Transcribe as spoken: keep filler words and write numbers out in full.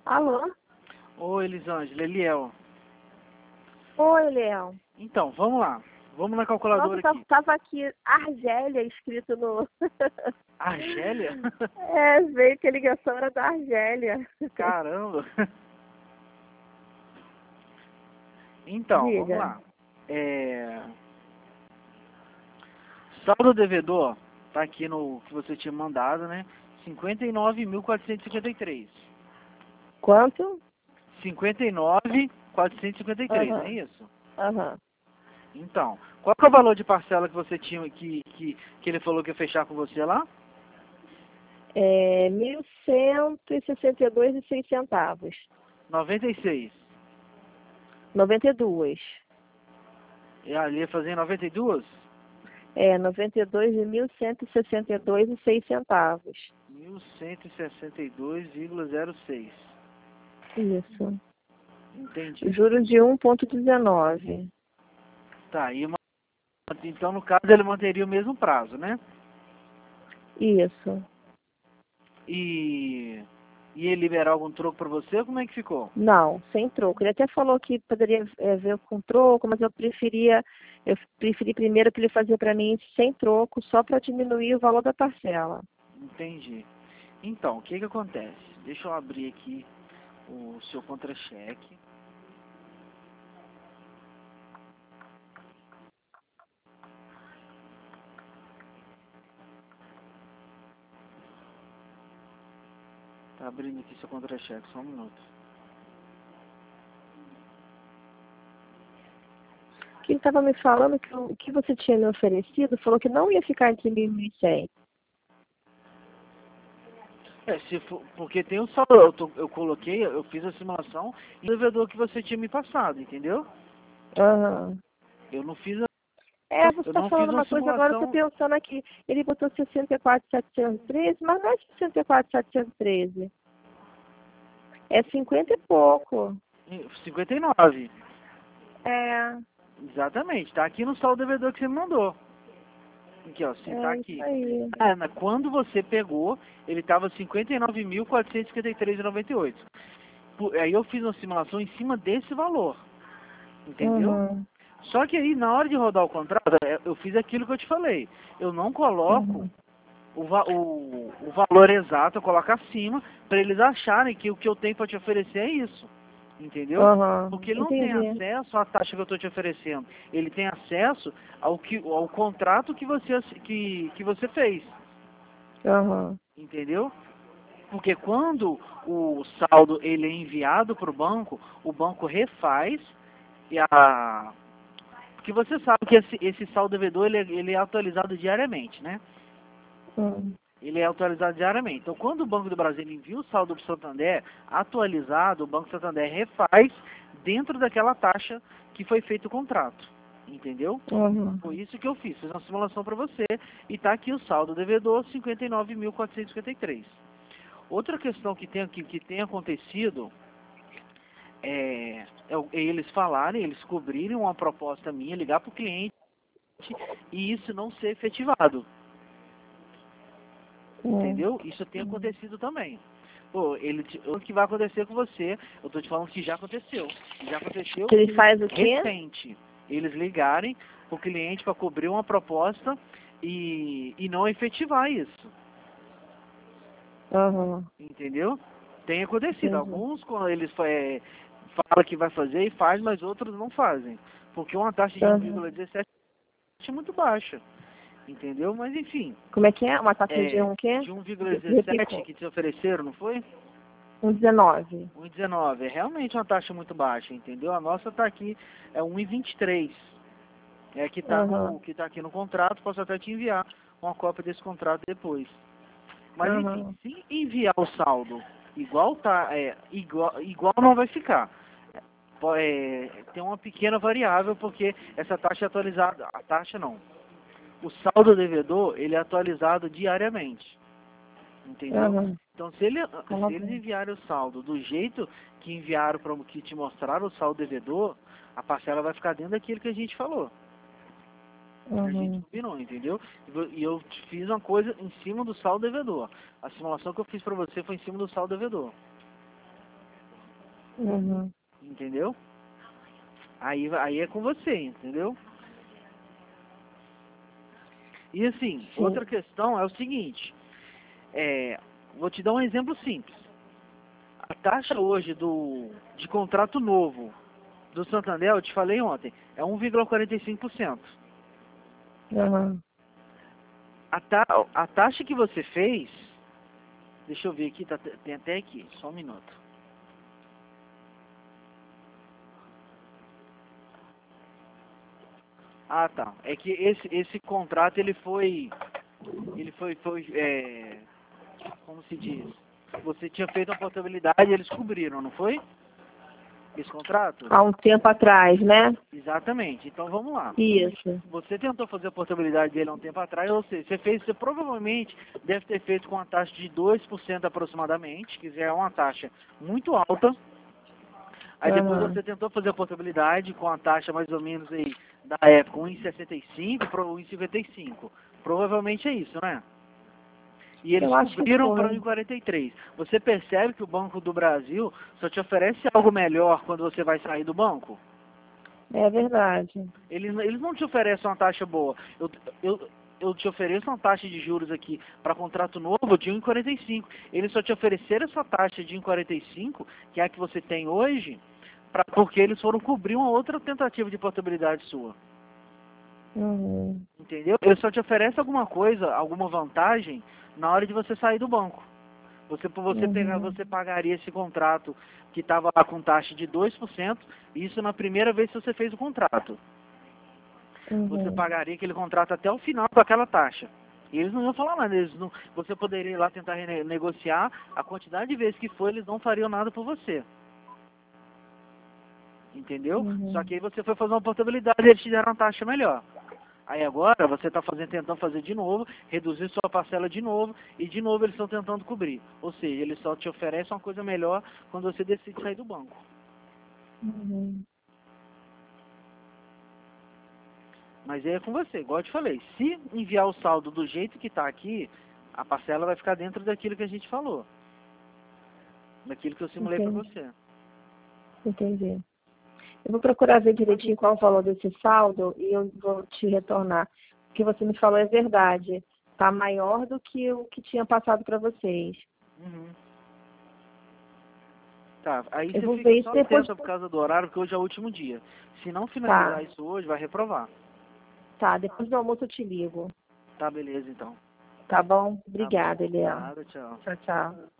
Alô? Oi, Elisângela, Eliel. Oi, Léo. Então, vamos lá. Vamos na Nossa, calculadora tava, aqui. tava aqui Argélia escrito no... Argélia? É, veio que a ligação era da Argélia. Caramba. Então, vamos Diga. lá. É... Saldo devedor, tá aqui no que você tinha mandado, né? cinquenta e nove mil quatrocentos e cinquenta e três. Quanto? cinquenta e nove mil quatrocentos e cinquenta e três, não é Aham. isso? Aham. Então, qual que é o valor de parcela que você tinha, que, que, que ele falou que ia fechar com você lá? É mil cento e sessenta e dois e seis centavos. noventa e seis. noventa e dois. E ali ia fazer noventa e dois? É, noventa e dois de mil cento e sessenta e dois e seis centavos. mil cento e sessenta e dois vírgula zero seis. Isso. Entendi. Juros de um vírgula dezenove. Tá, e uma- então no caso ele manteria o mesmo prazo, né? Isso. E, e ele liberar algum troco para você, como é que ficou? Não, sem troco. Ele até falou que poderia é, ver com troco, mas eu preferia, eu preferi primeiro que ele fazia para mim sem troco, só para diminuir o valor da parcela. Entendi. Então, o que que acontece? Deixa eu abrir aqui o seu contra-cheque. Tá abrindo aqui seu contra-cheque, só um minuto. Que ele estava me falando que o que você tinha me oferecido, falou que não ia ficar entre mil e mil e cem. É, se for, porque tem um saldo, eu, tô- eu coloquei, eu fiz a simulação e o devedor que você tinha me passado, entendeu? Aham. Eu não fiz a, É, você eu está não fiz falando uma uma coisa agora, eu estou simulação. pensando aqui. Ele botou sessenta e quatro mil setecentos e treze, mas não é sessenta e quatro mil setecentos e treze. É cinquenta e pouco. cinquenta e nove. É, Exatamente, tá aqui no saldo devedor que você me mandou. Aqui, ó, sim, tá é isso aqui. aí. Ah, na- quando você pegou, ele estava cinquenta e nove mil quatrocentos e cinquenta e três vírgula noventa e oito. Por- Aí eu fiz uma simulação em cima desse valor, entendeu? Uhum. Só que aí, na hora de rodar o contrato, é, eu fiz aquilo que eu te falei. Eu não coloco Uhum. o, va- o, o valor exato, eu coloco acima, para eles acharem que o que eu tenho para te oferecer é isso. Entendeu? Uhum. Porque ele não tem Entendi. acesso à taxa que eu estou te oferecendo. Ele tem acesso ao, que, ao contrato que você, ass- que, que você fez. Uhum. Entendeu? Porque quando o saldo ele é enviado para o banco, o banco refaz e a... Porque você sabe que esse, esse saldo devedor ele, é- ele é atualizado diariamente, né? Uhum. Ele é atualizado diariamente. Então, quando o Banco do Brasil envia o saldo para o Santander atualizado, o Banco Santander refaz dentro daquela taxa que foi feito o contrato. Entendeu? Uhum. Foi isso que eu fiz. Fiz uma simulação para você e está aqui o saldo devedor cinquenta e nove mil quatrocentos e cinquenta e três. Outra questão que tem, que, que tem acontecido é, é o- é eles falarem, eles cobrirem uma proposta minha, ligar para o cliente e isso não ser efetivado. Uhum. Entendeu? Isso tem acontecido também. Pô, ele te- o que vai acontecer com você, eu tô te falando que já aconteceu. Já aconteceu Que ele faz o quê? recente. Eles ligarem pro cliente para cobrir uma proposta e, e não efetivar isso. Uhum. Entendeu? Tem acontecido. Entendi. Alguns quando eles é, falam que vai fazer e faz, mas outros não fazem. Porque uma taxa de Uhum. um vírgula dezessete é muito baixa. Entendeu? Mas enfim, Como é que é? Uma taxa de é, um quê? de um vírgula dezessete Replicou. que te ofereceram, não foi? Um dezenove. um vírgula dezenove. É realmente uma taxa muito baixa, entendeu? A nossa está aqui, é um vírgula vinte e três. É que está Uhum. no, que tá aqui no contrato, posso até te enviar uma cópia desse contrato depois. Mas enfim, Uhum. se enviar o saldo igual tá, é, igual, igual não vai ficar. Po- é, tem uma pequena variável porque essa taxa é atualizada, a taxa não. O saldo devedor, ele é atualizado diariamente. Entendeu? Uhum. Então, se, ele, Tá se eles bom. enviarem o saldo do jeito que enviaram para que te mostraram o saldo devedor, a parcela vai ficar dentro daquilo que a gente falou, que a gente Uhum. combinou, entendeu? E vo- e eu te fiz uma coisa em cima do saldo devedor. A simulação que eu fiz para você foi em cima do saldo devedor. Uhum. Entendeu? Aí, aí é com você, entendeu? E assim, Sim. outra questão é o seguinte, é, vou te dar um exemplo simples. A taxa hoje do, de contrato novo do Santander, eu te falei ontem, é um vírgula quarenta e cinco por cento. Uhum. A, ta, a taxa que você fez, deixa eu ver aqui, tá, tem até aqui, só um minuto. Ah, tá. É que esse, esse contrato, ele foi, ele foi, foi é, como se diz? Você tinha feito a portabilidade e eles cobriram, não foi? Esse contrato? Há um tempo atrás, né? Exatamente. Então vamos lá. Isso. Você tentou fazer a portabilidade dele há um tempo atrás, ou seja, você fez, você provavelmente deve ter feito com uma taxa de dois por cento aproximadamente, que já é uma taxa muito alta. Aí depois Uhum. você tentou fazer a portabilidade com a taxa mais ou menos aí da época, um vírgula sessenta e cinco para um vírgula cinquenta e cinco. Provavelmente é isso, né? E eles Eu acho que cobriram para um foi. vírgula quarenta e três. Você percebe que o Banco do Brasil só te oferece algo melhor quando você vai sair do banco? É verdade. Eles, eles não te oferecem uma taxa boa. Eu, eu, eu te ofereço uma taxa de juros aqui para contrato novo de um vírgula quarenta e cinco. Eles só te ofereceram essa taxa de um vírgula quarenta e cinco, que é a que você tem hoje, pra, porque eles foram cobrir uma outra tentativa de portabilidade sua. Uhum. Entendeu? Eles só te oferecem alguma coisa, alguma vantagem, na hora de você sair do banco. Você, você, pegar, Uhum. você pagaria esse contrato que estava lá com taxa de dois por cento, isso na primeira vez que você fez o contrato. Você Uhum. pagaria aquele contrato até o final com aquela taxa. E eles não iam falar nada, eles não, você poderia ir lá tentar renegociar, a quantidade de vezes que for, eles não fariam nada por você. Entendeu? Só Uhum. que aí você foi fazer uma portabilidade e eles te deram uma taxa melhor. Aí agora você está fazendo, tentando fazer de novo, reduzir sua parcela de novo, e de novo eles estão tentando cobrir. Ou seja, eles só te oferecem uma coisa melhor quando você decide sair do banco. Uhum. Mas aí é com você, igual eu te falei, se enviar o saldo do jeito que está aqui, a parcela vai ficar dentro daquilo que a gente falou. Daquilo que eu simulei para Entendi. você. Entendi. Eu vou procurar ver direitinho qual o valor desse saldo e eu vou te retornar. O que você me falou é verdade. Está maior do que o que tinha passado para vocês. Uhum. Tá, aí Eu você vou fica ver isso só depois. atento por causa do horário, porque hoje é o último dia. Se não Tá, finalizar isso hoje, vai reprovar. tá. Depois do almoço eu te ligo. Tá, beleza então. Tá bom? Tá bom. Obrigada, Eliel. Nada, tchau. Tchau, tchau.